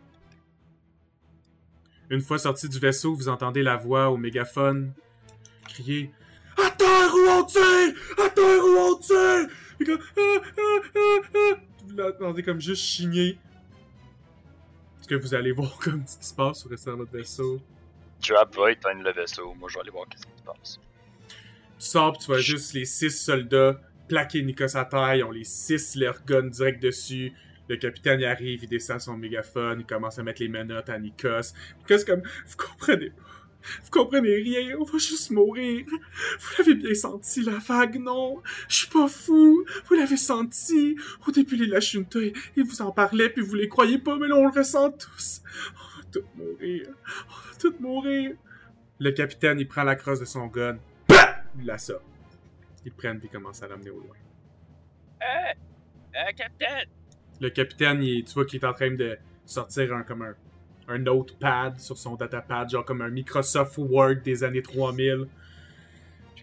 Une fois sortis du vaisseau, vous entendez la voix au mégaphone crier « À terre ou on tire! À terre ou on tire! » Et comme ah, ah, ah, ah. Vous l'entendez comme juste chigner. Est-ce que vous allez voir comme ce qui se passe sur le restant de votre vaisseau? Trap va éteindre le vaisseau. Moi, je vais aller voir qu'est-ce qui se passe. Tu sors pis tu vois juste les six soldats plaquer Nikos à terre. Ils ont les six leur guns direct dessus. Le capitaine y arrive, il descend son mégaphone, il commence à mettre les menottes à Nikos. Nikos comme, vous comprenez pas. Vous comprenez rien, on va juste mourir. Vous l'avez bien senti, la vague, non? Je suis pas fou. Vous l'avez senti. Au début, les Lashunta, ils vous en parlaient, puis vous les croyez pas, mais là, on le ressent tous. On va tous mourir. On va tous mourir. Le capitaine, il prend la crosse de son gun. Bah! Il la sort. Ils le prennent, puis ils commencent à l'amener au loin. Euh, euh, capitaine! Le capitaine, il, tu vois qu'il est en train de sortir un, comme un, un notepad sur son datapad, genre comme un Microsoft Word des années trois mille.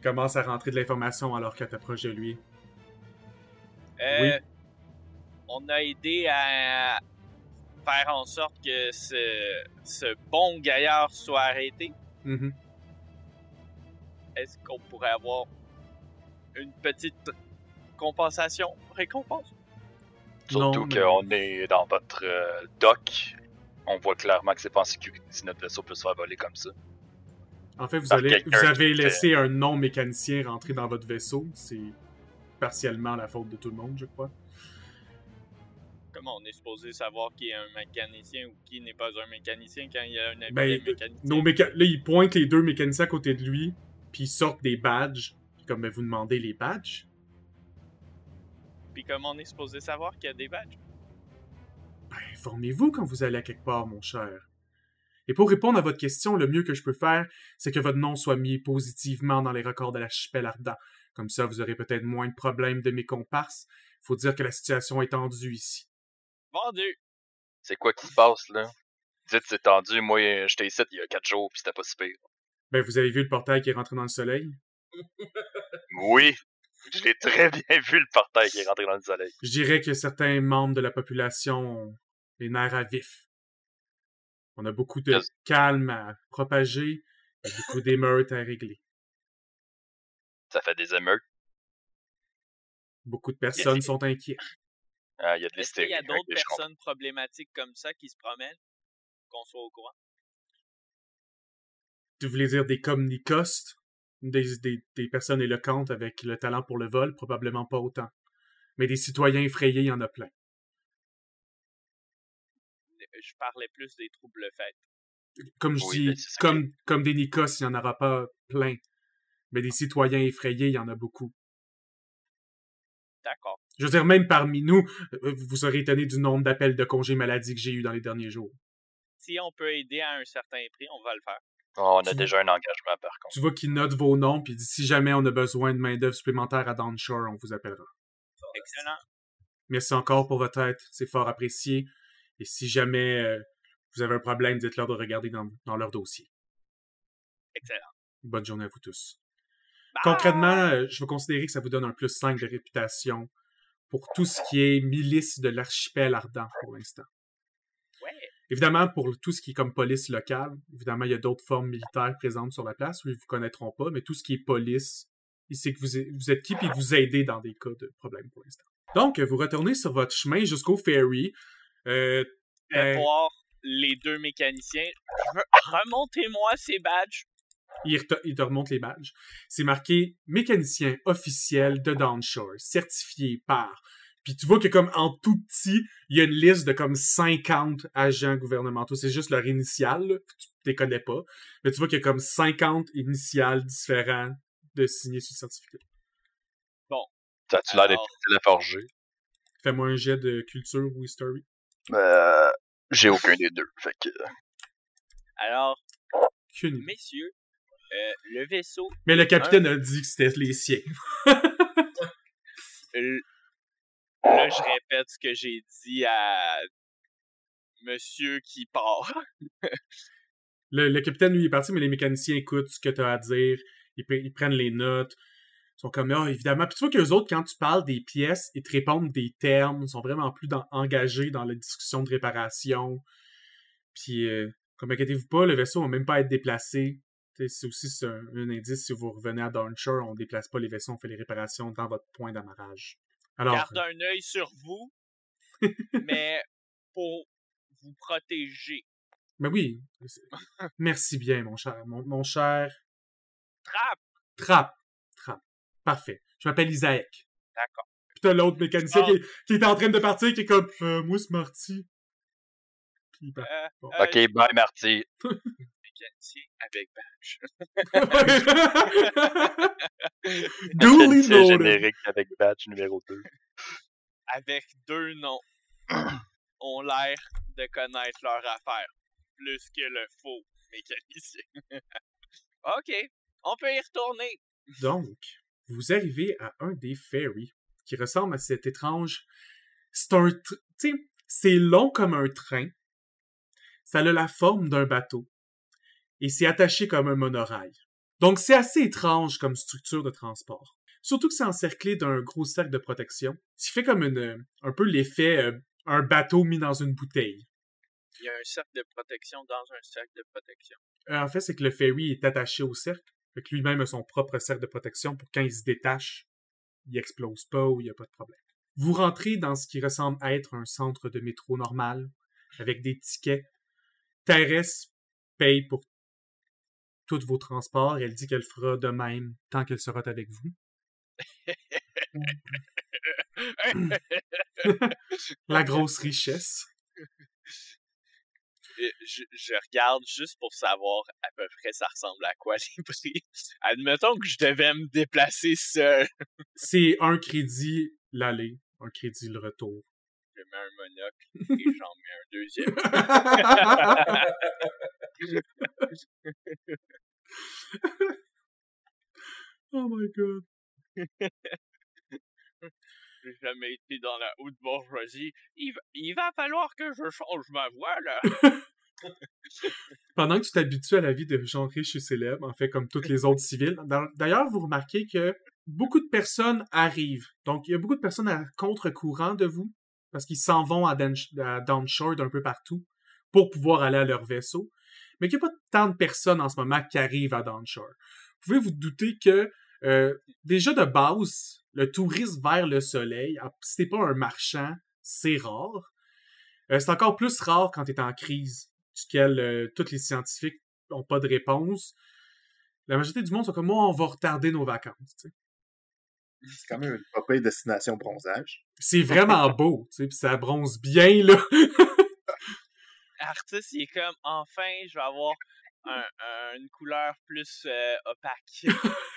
commence à rentrer de l'information alors qu'elle t'approche de lui. Euh, Oui. On a aidé à faire en sorte que ce, ce bon gaillard soit arrêté. Mhm. Est-ce qu'on pourrait avoir une petite compensation, récompense? Surtout Non, mais- qu'on est dans votre euh, dock. On voit clairement que c'est pas en sécurité si notre vaisseau peut se faire voler comme ça. En fait, vous, Par allez, quelqu'un vous avez qui fait- laissé un non-mécanicien rentrer dans votre vaisseau. C'est partiellement la faute de tout le monde, je crois. Comment on est supposé savoir qui est un mécanicien ou qui n'est pas un mécanicien quand il y a un Ben, habile mécanicien? Nos méca- Là, il pointe les deux mécaniciens à côté de lui, puis ils sortent des badges. Puis comme ben, vous demandez les badges, Puis comment on est supposé savoir qu'il y a des badges? ben, informez-vous quand vous allez à quelque part, mon cher. Et pour répondre à votre question, le mieux que je peux faire, c'est que votre nom soit mis positivement dans les records de l'archipel ardent. Comme ça, vous aurez peut-être moins de problèmes de mes comparses. Faut dire que la situation est tendue ici. Vendu! C'est quoi qui se passe, là? Dites, c'est tendu. Moi, j'étais ici il y a quatre jours, puis c'était pas si pire. Ben, vous avez vu le portail qui est rentré dans le soleil? Oui, je l'ai très bien vu, le portail qui est rentré dans le soleil. Je dirais que certains membres de la population ont les nerfs à vif. On a beaucoup de Yes. calme à propager et beaucoup d'émeutes à régler. Ça fait des émeutes. Beaucoup de personnes Yes. sont inquiètes. Ah, il y a de Est-ce qu'il l'hystérie. y a avec d'autres des chevaux. personnes problématiques comme ça qui se promènent? Qu'on soit au courant? Tu voulais dire des communicostes? Des, des, des personnes éloquentes avec le talent pour le vol? Probablement pas autant. Mais des citoyens effrayés, il y en a plein. Je parlais plus des troubles faits. Comme je Oui, dis, ben, c'est ça comme, comme des Nikos, il n'y en aura pas plein. Mais des citoyens effrayés, il y en a beaucoup. D'accord. Je veux dire, même parmi nous, euh, vous serez étonné du nombre d'appels de congés maladie que j'ai eu dans les derniers jours. Si on peut aider à un certain prix, on va le faire. Oh, on a Tu- déjà un engagement, par contre. Tu vois qu'ils notent vos noms, puis il dit si jamais on a besoin de main-d'œuvre supplémentaire à Downshore, on vous appellera. Excellent. Merci encore pour votre aide, c'est fort apprécié. Et si jamais euh, vous avez un problème, dites-leur de regarder dans, dans leur dossier. Excellent. Bonne journée à vous tous. Bye! Concrètement, euh, je vais considérer que ça vous donne un plus cinq de réputation pour tout ce qui est milice de l'archipel ardent pour l'instant. Ouais. Évidemment, pour tout ce qui est comme police locale, évidemment, il y a d'autres formes militaires présentes sur la place, où ils vous connaîtront pas, mais tout ce qui est police, il sait que vous êtes, vous êtes qui, puis vous aidez dans des cas de problème pour l'instant. Donc, vous retournez sur votre chemin jusqu'au ferry. Euh, Je vais ben, voir les deux mécaniciens. Je veux- Remontez-moi ces badges. il, te, il te remonte les badges. C'est marqué « Mécanicien officiel de Downshore, certifié par... » Puis tu vois que comme en tout petit, il y a une liste de comme cinquante agents gouvernementaux. C'est juste leur initiale, là. Tu les connais pas. Mais tu vois qu'il y a comme cinquante initiales différents de signer sur le certificat. Ça a-tu l'air d'être Alors- utile à forger? Fais-moi un jet de culture ou history. Euh, j'ai aucun des deux. Fait que. Alors, Aucune idée. messieurs, euh, le vaisseau... Mais le capitaine a dit que c'était les siens. l- Là, je répète ce que j'ai dit à monsieur qui part. Le, le capitaine, lui, est parti, mais les mécaniciens écoutent ce que tu as à dire. Ils, pre- ils prennent les notes. Ils sont comme, ah, évidemment. Puis tu vois qu'eux autres, quand tu parles des pièces, ils te répondent des termes. Ils sont vraiment plus dans- engagés dans la discussion de réparation. Puis, euh, comme inquiétez-vous pas, le vaisseau va même pas être déplacé. T'sais, c'est aussi c'est un, un indice, si vous revenez à Downshore, on déplace pas les vaisseaux, on fait les réparations dans votre point d'amarrage. Alors, Garde un œil sur vous, mais pour vous protéger. mais oui, c'est- merci bien, mon cher. Mon, mon cher Trappe! Trappe. Trappe. Parfait. Je m'appelle Isaac. D'accord. Puis t'as l'autre mécanicien Oh. qui, est, qui est en train de partir, qui est comme, euh, moi, c'est Marty. Puis il part. Euh, Bon. euh, Ok, bye, Marty. mécanicien avec badge. Duly Mécanicien noted. générique avec badge numéro deux. Avec deux noms, ont l'air de connaître leur affaire, plus que le faux mécanicien. OK, on peut y retourner. Donc, vous arrivez à un des ferries qui ressemble à cet étrange... C'est un... tr- Tu sais, c'est long comme un train. Ça a la forme d'un bateau. Et c'est attaché comme un monorail. Donc, c'est assez étrange comme structure de transport. Surtout que c'est encerclé d'un gros cercle de protection, ce qui fait comme une, un peu l'effet euh, un bateau mis dans une bouteille. Il y a un cercle de protection dans un cercle de protection. Euh, en fait, c'est que le ferry est attaché au cercle, fait que lui-même a son propre cercle de protection pour quand il se détache, il explose pas ou il n'y a pas de problème. Vous rentrez dans ce qui ressemble à être un centre de métro normal, avec des tickets. Thérèse paye pour tous vos transports. Elle dit qu'elle fera de même tant qu'elle sera avec vous. La grosse richesse. Je, je regarde juste pour savoir à peu près ça ressemble à quoi les prix. Admettons que je devais me déplacer seul. C'est un crédit l'aller, un crédit le retour. Je mets un monocle et j'en mets un deuxième. Oh my god. J'ai jamais été dans la haute bourgeoisie. Il va, il va falloir que je change ma voix, là. Pendant que tu t'habitues à la vie de gens riches et célèbres, en fait, comme toutes les autres civils. D'ailleurs, vous remarquez que beaucoup de personnes arrivent. Donc, il y a beaucoup de personnes à contre-courant de vous, parce qu'ils s'en vont à, Dan à Downshore d'un peu partout pour pouvoir aller à leur vaisseau. Mais qu'il n'y a pas tant de personnes en ce moment qui arrivent à Downshore. Vous pouvez vous douter que, euh, déjà de base, le tourisme vers le soleil, si t'es pas un marchand, c'est rare. Euh, c'est encore plus rare quand t'es en crise, duquel euh, tous les scientifiques n'ont pas de réponse. La majorité du monde sont comme, moi, on va retarder nos vacances, tu sais. C'est quand même une popée destination bronzage. C'est vraiment beau, tu sais, pis ça bronze bien, là. Artis, il est comme, enfin, je vais avoir un, un, une couleur plus euh, opaque.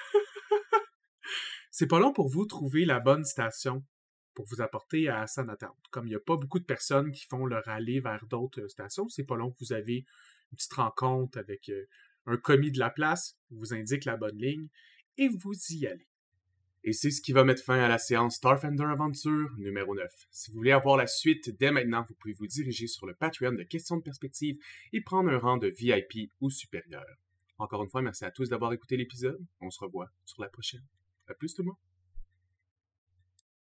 C'est pas long pour vous trouver la bonne station pour vous apporter à San Attente. Comme il n'y a pas beaucoup de personnes qui font leur aller vers d'autres stations, c'est pas long que vous avez une petite rencontre avec euh, un commis de la place, vous indique la bonne ligne, et vous y allez. Et c'est ce qui va mettre fin à la séance Starfinder Aventure numéro neuf. Si vous voulez avoir la suite dès maintenant, vous pouvez vous diriger sur le Patreon de Questions de Perspective et prendre un rang de V I P ou supérieur. Encore une fois, merci à tous d'avoir écouté l'épisode. On se revoit sur la prochaine. À plus tout le monde!